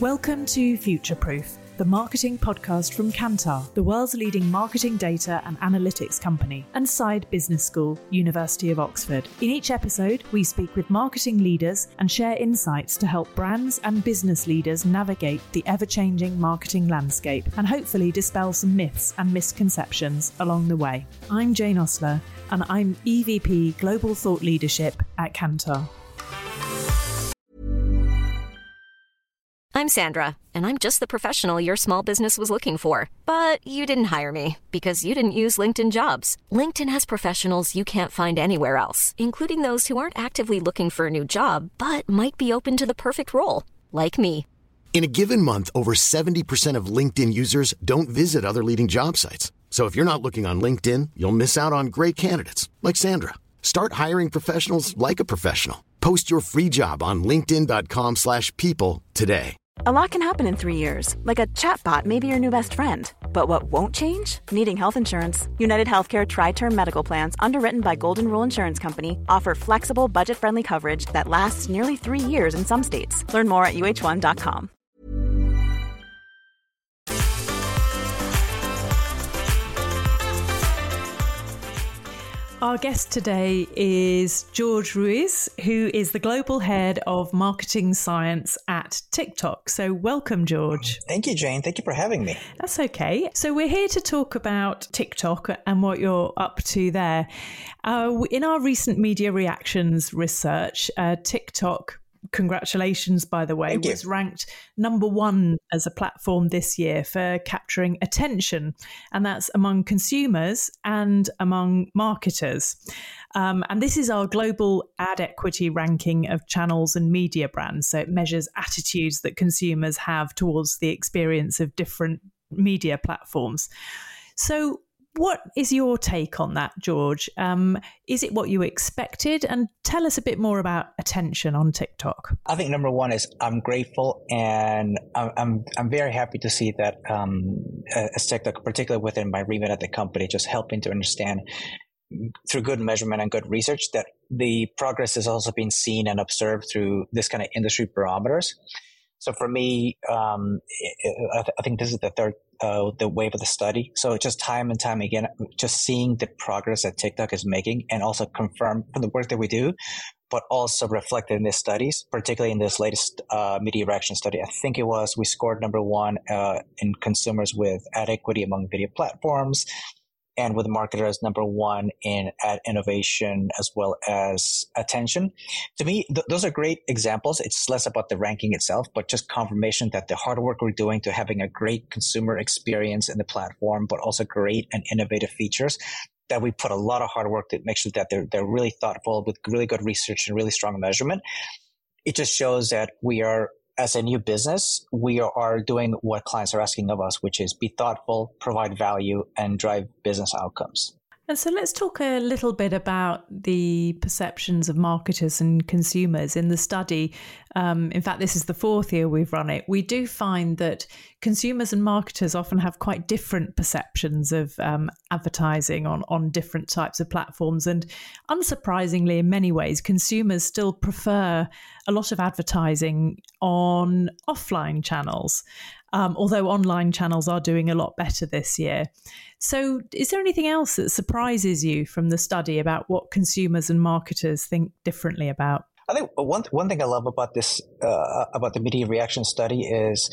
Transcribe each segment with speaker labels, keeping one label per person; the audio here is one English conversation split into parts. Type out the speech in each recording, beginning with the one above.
Speaker 1: Welcome to Future Proof, the marketing podcast from Kantar, the world's leading marketing data and analytics company, and Side Business School, University of Oxford. In each episode, we speak with marketing leaders and share insights to help brands and business leaders navigate the ever-changing marketing landscape and hopefully dispel some myths and misconceptions along the way. I'm Jane Osler, and I'm EVP Global Thought Leadership at Kantar.
Speaker 2: I'm Sandra, and I'm just the professional your small business was looking for. But you didn't hire me because you didn't use LinkedIn Jobs. LinkedIn has professionals you can't find anywhere else, including those who aren't actively looking for a new job, but might be open to the perfect role, like me.
Speaker 3: In a given month, over 70% of LinkedIn users don't visit other leading job sites. So if you're not looking on LinkedIn, you'll miss out on great candidates like Sandra. Start hiring professionals like a professional. Post your free job on linkedin.com/people today.
Speaker 4: A lot can happen in 3 years, like a chatbot may be your new best friend. But what won't change? Needing health insurance. United Healthcare Tri-Term Medical Plans, underwritten by Golden Rule Insurance Company, offer flexible, budget-friendly coverage that lasts nearly 3 years in some states. Learn more at uh1.com.
Speaker 1: Our guest today is George Ruiz, who is the Global Head of Marketing Science at TikTok. So welcome, George.
Speaker 5: Thank you, Jane. Thank you for having me.
Speaker 1: That's okay. So we're here to talk about TikTok and what you're up to there. In our recent media reactions research, TikTok, congratulations, by the way, was ranked number one as a platform this year for capturing attention, and that's among consumers and among marketers. And this is our global ad equity ranking of channels and media brands. So it measures attitudes that consumers have towards the experience of different media platforms. So what is your take on that, George? Is it what you expected? And tell us a bit more about attention on TikTok.
Speaker 5: I think number one is I'm grateful, and I'm very happy to see that as TikTok, particularly within my remit at the company, just helping to understand through good measurement and good research that the progress is also being seen and observed through this kind of industry barometers. So for me, I think this is the wave of the study. So just time and time again, just seeing the progress that TikTok is making, and also confirmed from the work that we do, but also reflected in these studies, particularly in this latest media reaction study. I think we scored number one in consumers with ad equity among video platforms, and with marketers number one in ad innovation as well as attention. To me, those are great examples. It's less about the ranking itself, but just confirmation that the hard work we're doing to having a great consumer experience in the platform, but also great and innovative features, that we put a lot of hard work to make sure that they're really thoughtful with really good research and really strong measurement. It just shows that we are, as a new business, we are doing what clients are asking of us, which is be thoughtful, provide value, and drive business outcomes.
Speaker 1: And so let's talk a little bit about the perceptions of marketers and consumers in the study. In fact, this is the fourth year we've run it. We do find that consumers and marketers often have quite different perceptions of advertising on different types of platforms. And unsurprisingly, in many ways, consumers still prefer a lot of advertising on offline channels, although online channels are doing a lot better this year. So is there anything else that surprises you from the study about what consumers and marketers think differently about?
Speaker 5: I think one thing I love about this, about the media reaction study is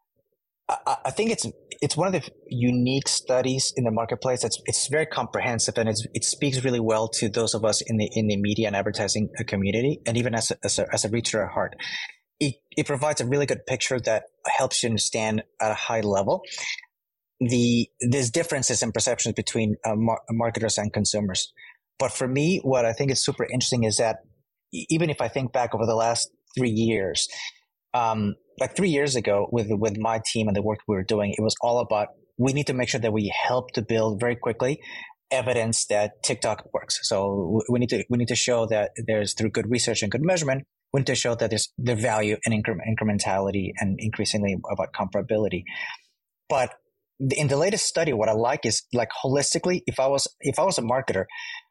Speaker 5: I think it's one of the unique studies in the marketplace. It's very comprehensive, and it speaks really well to those of us in the media and advertising community, and even as a reader at heart. It provides a really good picture that helps you understand at a high level these differences in perceptions between marketers and consumers. But for me, what I think is super interesting is that even if I think back over the last 3 years, like 3 years ago with my team and the work we were doing, it was all about, we need to make sure that we help to build very quickly evidence that TikTok works. So we need to show that there's, through good research and good measurement, we need to show that there's the value and incrementality, and increasingly about comparability. But in the latest study, what I like is, like, holistically, if I was a marketer,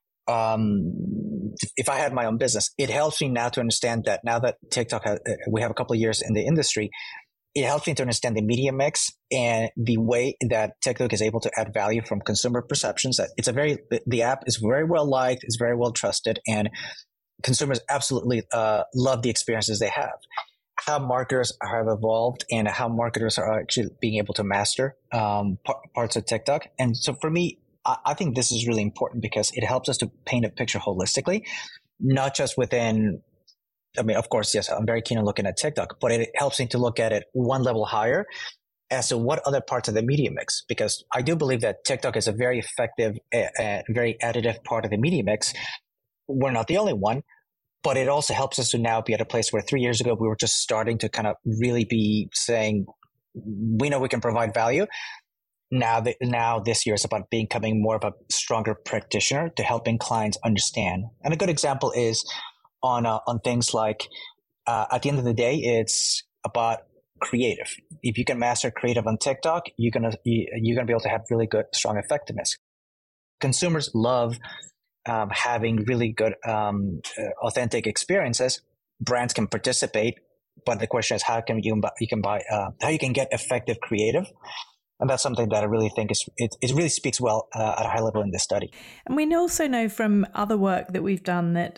Speaker 5: if I had my own business, it helps me now to understand that now that TikTok we have a couple of years in the industry, it helps me to understand the media mix and the way that TikTok is able to add value from consumer perceptions. The app is very well liked, it's very well trusted, and consumers absolutely love the experiences they have. How marketers have evolved and how marketers are actually being able to master parts of TikTok. And so for me, I think this is really important because it helps us to paint a picture holistically, not just within, of course, yes, I'm very keen on looking at TikTok, but it helps me to look at it one level higher as to what other parts of the media mix, because I do believe that TikTok is a very effective, very additive part of the media mix. We're not the only one. But it also helps us to now be at a place where 3 years ago, we were just starting to kind of really be saying, we know we can provide value. Now this year is about becoming more of a stronger practitioner to helping clients understand. And a good example is on things like, at the end of the day, it's about creative. If you can master creative on TikTok, you're gonna be able to have really good, strong effectiveness. Consumers love having really good, authentic experiences. Brands can participate, but the question is how you can get effective creative, and that's something that I really think it really speaks well at a high level in this study.
Speaker 1: And we also know from other work that we've done that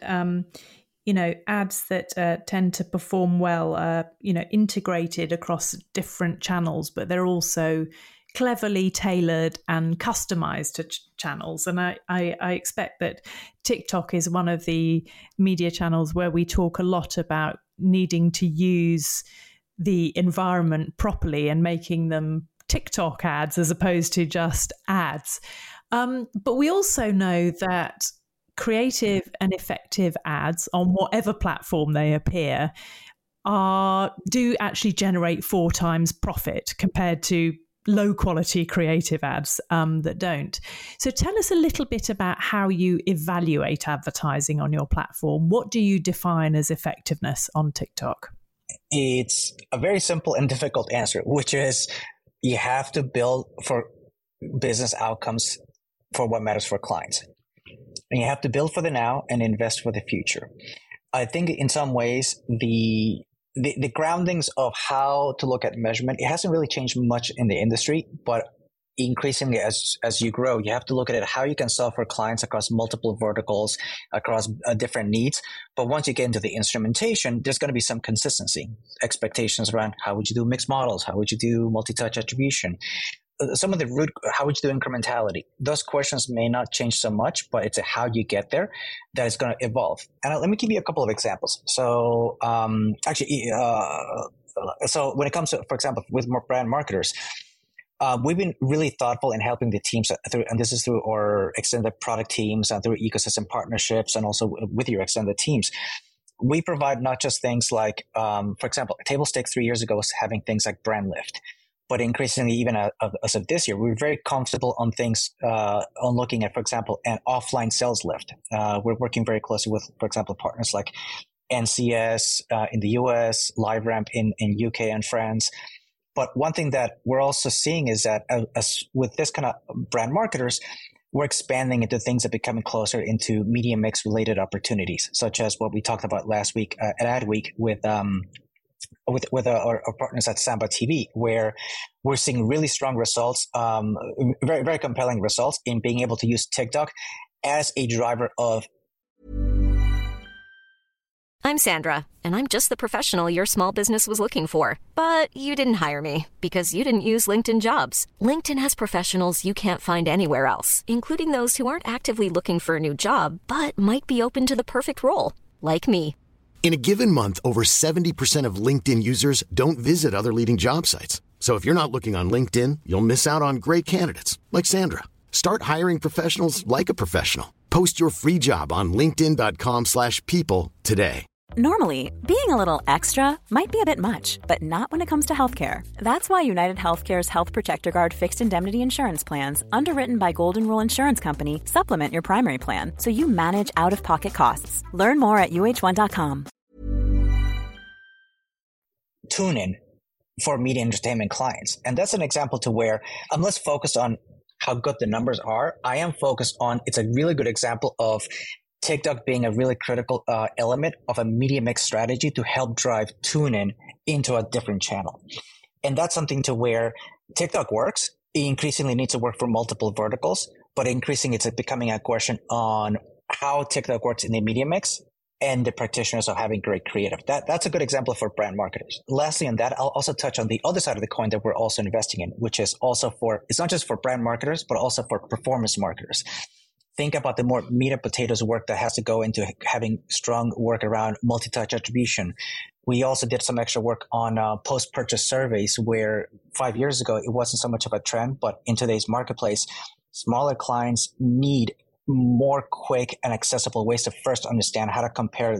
Speaker 1: ads that tend to perform well, integrated across different channels, but they're also cleverly tailored and customized to channels. And I expect that TikTok is one of the media channels where we talk a lot about needing to use the environment properly and making them TikTok ads as opposed to just ads. But we also know that creative and effective ads on whatever platform they appear do actually generate 4 times profit compared to low quality creative ads that don't. So tell us a little bit about how you evaluate advertising on your platform. What do you define as effectiveness on TikTok?
Speaker 5: It's a very simple and difficult answer, which is you have to build for business outcomes for what matters for clients. And you have to build for the now and invest for the future. I think in some ways, the groundings of how to look at measurement, it hasn't really changed much in the industry, but increasingly as you grow, you have to look at it how you can solve for clients across multiple verticals, across different needs. But once you get into the instrumentation, there's going to be some consistency, expectations around how would you do mixed models, how would you do multi-touch attribution, some of the root, how would you do incrementality? Those questions may not change so much, but it's how you get there that is going to evolve. And let me give you a couple of examples. So so when it comes to, for example, with more brand marketers, we've been really thoughtful in helping the teams through, and this is through our extended product teams and through ecosystem partnerships and also with your extended teams. We provide not just things like, for example, Table Stakes 3 years ago was having things like brand lift. But increasingly, even as of this year, we're very comfortable on things, on looking at, for example, an offline sales lift. We're working very closely with, for example, partners like NCS in the US, LiveRamp in UK and France. But one thing that we're also seeing is that as with this kind of brand marketers, we're expanding into things that are becoming closer into media mix related opportunities, such as what we talked about last week at Adweek with our partners at Samba TV, where we're seeing really strong results, very, very compelling results in being able to use TikTok as a driver of.
Speaker 2: I'm Sandra, and I'm just the professional your small business was looking for. But you didn't hire me because you didn't use LinkedIn Jobs. LinkedIn has professionals you can't find anywhere else, including those who aren't actively looking for a new job, but might be open to the perfect role, like me.
Speaker 3: In a given month, over 70% of LinkedIn users don't visit other leading job sites. So if you're not looking on LinkedIn, you'll miss out on great candidates like Sandra. Start hiring professionals like a professional. Post your free job on linkedin.com/people today.
Speaker 4: Normally, being a little extra might be a bit much, but not when it comes to healthcare. That's why United Healthcare's Health Protector Guard fixed indemnity insurance plans, underwritten by Golden Rule Insurance Company, supplement your primary plan so you manage out-of-pocket costs. Learn more at UH1.com.
Speaker 5: Tune in for media entertainment clients. And that's an example to where I'm less focused on how good the numbers are. I am focused on, it's a really good example of TikTok being a really critical element of a media mix strategy to help drive tune-in into a different channel. And that's something to where TikTok works. It increasingly needs to work for multiple verticals, but increasingly it's becoming a question on how TikTok works in the media mix and the practitioners of having great creative. That's a good example for brand marketers. Lastly, on that, I'll also touch on the other side of the coin that we're also investing in, which is also it's not just for brand marketers, but also for performance marketers. Think about the more meat and potatoes work that has to go into having strong work around multi-touch attribution. We also did some extra work on post-purchase surveys where 5 years ago, it wasn't so much of a trend, but in today's marketplace, smaller clients need more quick and accessible ways to first understand how to compare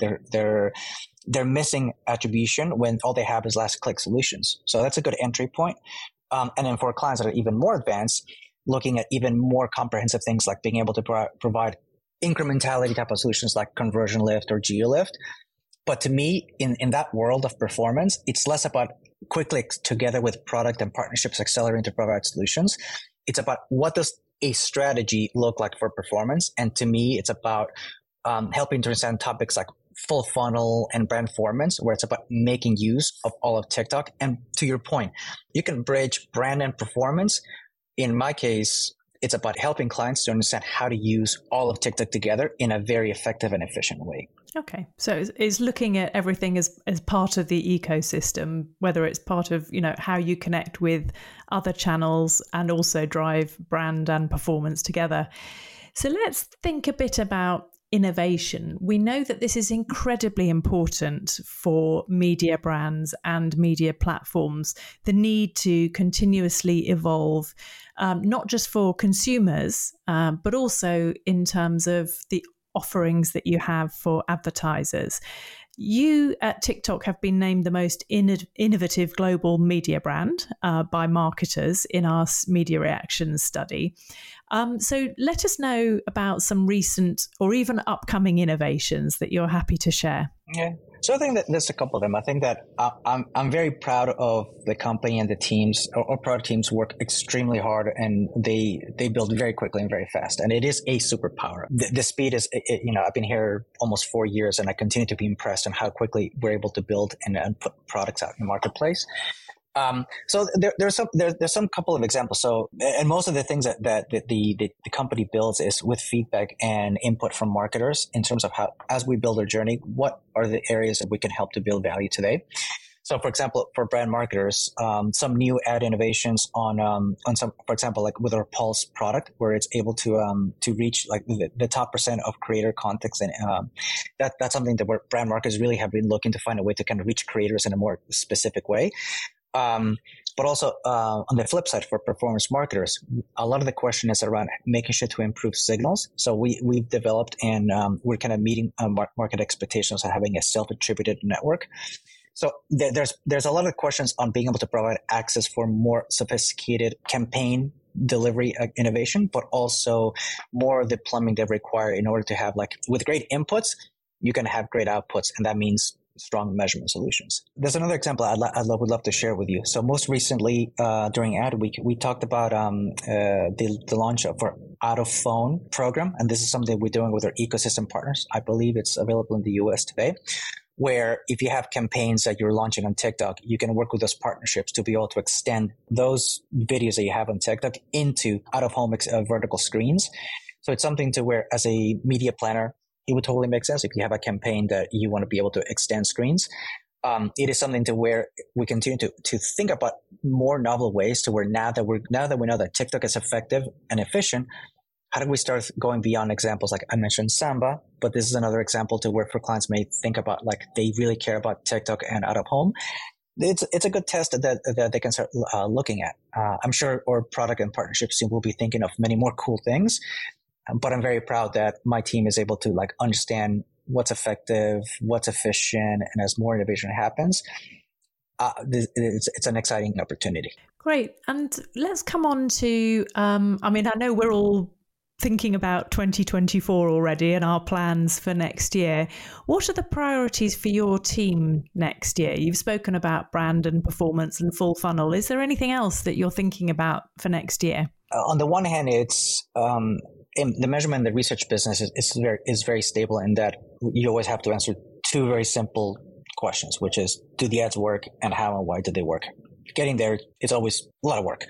Speaker 5: their missing attribution when all they have is last click solutions. So that's a good entry point. And then for clients that are even more advanced, looking at even more comprehensive things like being able to provide incrementality type of solutions like conversion lift or geo lift. But to me, in that world of performance, it's less about quickly together with product and partnerships accelerating to provide solutions. It's about what does a strategy look like for performance. And to me, it's about helping to understand topics like full funnel and brand performance, where it's about making use of all of TikTok. And to your point, you can bridge brand and performance. In my case, it's about helping clients to understand how to use all of TikTok together in a very effective and efficient way.
Speaker 1: Okay. So it's looking at everything as part of the ecosystem, whether it's part of, how you connect with other channels and also drive brand and performance together. So let's think a bit about innovation. We know that this is incredibly important for media brands and media platforms, the need to continuously evolve, not just for consumers, but also in terms of the offerings that you have for advertisers. You at TikTok have been named the most innovative global media brand by marketers in our media reactions study. So let us know about some recent or even upcoming innovations that you're happy to share.
Speaker 5: Yeah. So I think that there's a couple of them. I think that I'm very proud of the company and the teams or product teams work extremely hard and they build very quickly and very fast. And it is a superpower. The speed is, I've been here almost 4 years and I continue to be impressed on how quickly we're able to build and put products out in the marketplace. So there's some couple of examples. So, and most of the things that the company builds is with feedback and input from marketers in terms of how, as we build our journey, what are the areas that we can help to build value today? So, for example, for brand marketers, some new ad innovations on some, for example, like with our Pulse product, where it's able to reach like the top % of creator context, and that's something that where brand marketers really have been looking to find a way to kind of reach creators in a more specific way. But also on the flip side for performance marketers, a lot of the question is around making sure to improve signals. So we've developed and we're kind of meeting market expectations of having a self-attributed network. So there's a lot of questions on being able to provide access for more sophisticated campaign delivery innovation, but also more of the plumbing they require in order to have, like, with great inputs, you can have great outputs, and that means strong measurement solutions. There's another example would love to share with you. So most recently, during Ad Week, we talked about the launch of our out of phone program, and this is something we're doing with our ecosystem partners. I believe it's available in the US today, where if you have campaigns that you're launching on TikTok, you can work with those partnerships to be able to extend those videos that you have on TikTok into out of home vertical screens. So it's something to where, as a media planner, it would totally make sense if you have a campaign that you want to be able to extend screens. It is something to where we continue to think about more novel ways to where now that we know that TikTok is effective and efficient, how do we start going beyond examples like I mentioned Samba, but this is another example to where for clients may think about, like, they really care about TikTok and out of home. It's a good test that they can start looking at. I'm sure our product and partnerships team will be thinking of many more cool things. But I'm very proud that my team is able to, like, understand what's effective, what's efficient, and as more innovation happens, it's an exciting opportunity.
Speaker 1: Great. And let's come on to, I know we're all thinking about 2024 already and our plans for next year. What are the priorities for your team next year? You've spoken about brand and performance and full funnel. Is there anything else that you're thinking about for next year?
Speaker 5: On the one hand, it's the measurement and the research business is very stable in that you always have to answer two very simple questions, which is, do the ads work and how and why do they work? getting there is always a lot of work.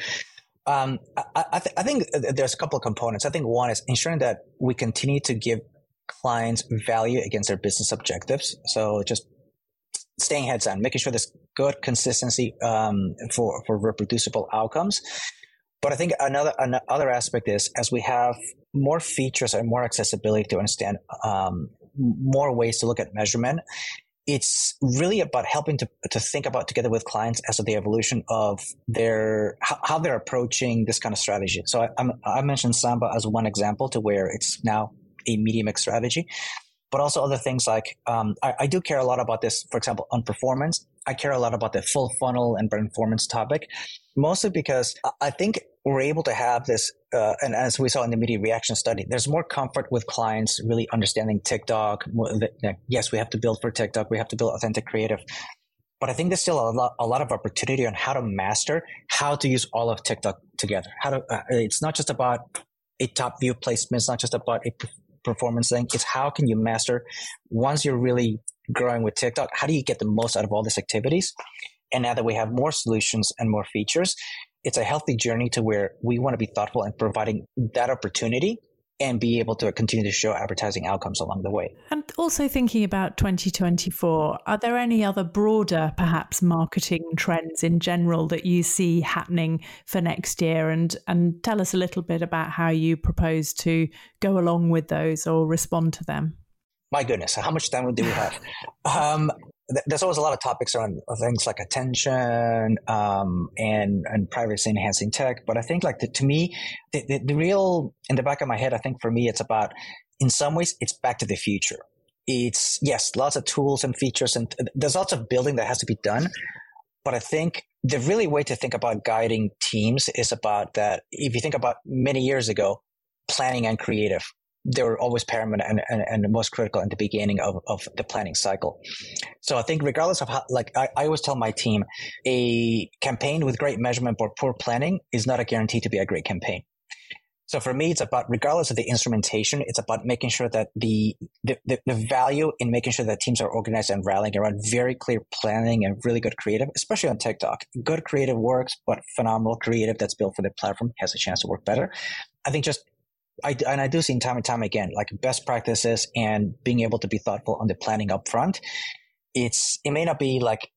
Speaker 5: I think there's a couple of components. I think one is ensuring that we continue to give clients value against their business objectives. So just staying heads on, making sure there's good consistency for reproducible outcomes. But I think another aspect is, as we have more features and more accessibility to understand more ways to look at measurement, it's really about helping to think about together with clients as to the evolution of how they're approaching this kind of strategy. So I mentioned Samba as one example to where it's now a media mix strategy, but also other things like I do care a lot about this, for example, on performance. I care a lot about the full funnel and performance topic, mostly because I think we're able to have this, and as we saw in the media reaction study, there's more comfort with clients really understanding TikTok. Yes, we have to build for TikTok. We have to build authentic creative. But I think there's still a lot of opportunity on how to master how to use all of TikTok together. It's not just about a top view placement. It's not just about a performance thing. It's how can you master, once you're really growing with TikTok, how do you get the most out of all these activities? And now that we have more solutions and more features, it's a healthy journey to where we want to be thoughtful in providing that opportunity and be able to continue to show advertising outcomes along the way.
Speaker 1: And also thinking about 2024, are there any other broader, perhaps, marketing trends in general that you see happening for next year? And tell us a little bit about how you propose to go along with those or respond to them.
Speaker 5: My goodness, how much time do we have? There's always a lot of topics around things like attention and privacy enhancing tech. But I think to me, the real, in the back of my head, I think for me, it's about, in some ways, it's back to the future. It's, yes, lots of tools and features, and there's lots of building that has to be done. But I think the really way to think about guiding teams is about that. If you think about many years ago, planning and creative, they were always paramount and the most critical in the beginning of the planning cycle. So I think regardless of how, I always tell my team, a campaign with great measurement but poor planning is not a guarantee to be a great campaign. So for me, it's about, regardless of the instrumentation, it's about making sure that the value in making sure that teams are organized and rallying around very clear planning and really good creative, especially on TikTok. Good creative works, but phenomenal creative that's built for the platform has a chance to work better. I think I do see time and time again, like best practices and being able to be thoughtful on the planning up front. It may not be like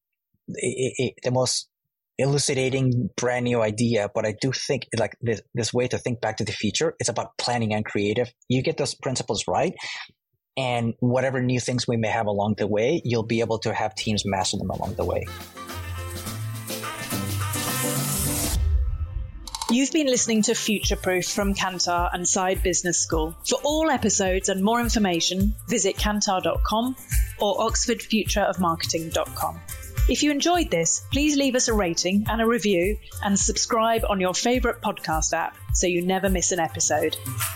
Speaker 5: the most elucidating brand new idea, but I do think like this way to think back to the future, it's about planning and creative. You get those principles right, and whatever new things we may have along the way, you'll be able to have teams master them along the way.
Speaker 6: You've been listening to Future Proof from Kantar and Side Business School. For all episodes and more information, visit kantar.com or oxfordfutureofmarketing.com. If you enjoyed this, please leave us a rating and a review and subscribe on your favourite podcast app so you never miss an episode.